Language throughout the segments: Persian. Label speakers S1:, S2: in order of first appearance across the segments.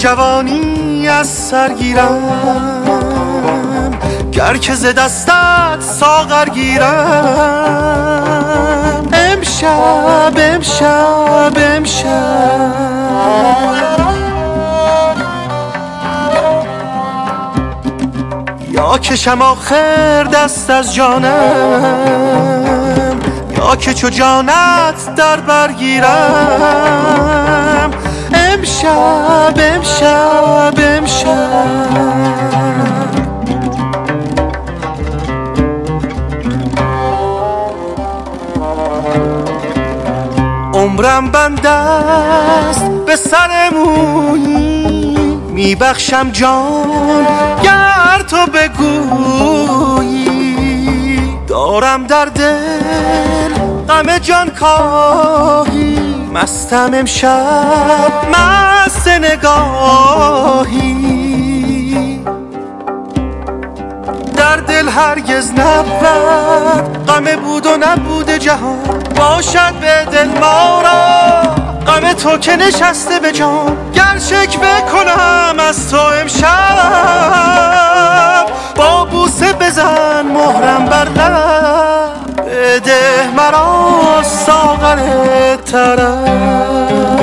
S1: جوانی از سر گیرم، گر که ز دستت ساغر گیرم. امشب امشب امشب یا کشم آخر دست از جانم، یا که چو جانت در برگیرم. امشب امشب امشب عمرم بند است به سر مویی، میبخشم جان گر تو بگویی. دارم در دل غم جان کاهی، مستم امشب مست نگاهی. در دل هرگز نبود غم بود و نبود جهان، باشد به دل ما را غم تو که نشسته به جان. گر شکوه کنم از تو امشب، با بوسه بزن مهرم بر لب. بده مرا ساغر طرب.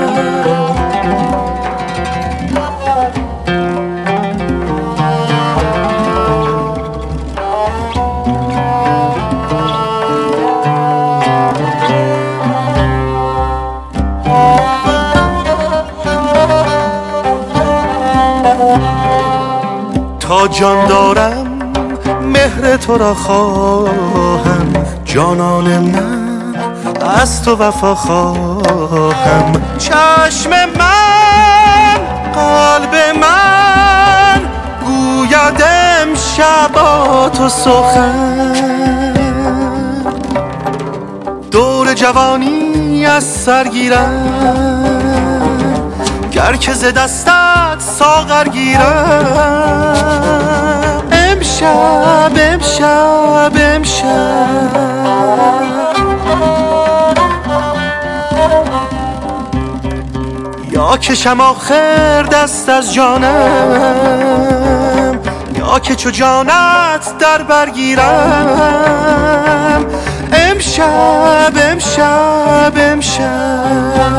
S1: تا جان دارم مهر تو را خواهم، جانان من از تو وفا خواهم. چشم من قلب من گوید امشب با تو سخن. دور جوانی از سر گیرم، گر که ز دستت ساغر گیرم. امشب امشب امشب یا کشم آخر دست از جانم، یا که چو جانت در برگیرم. امشب امشب امشب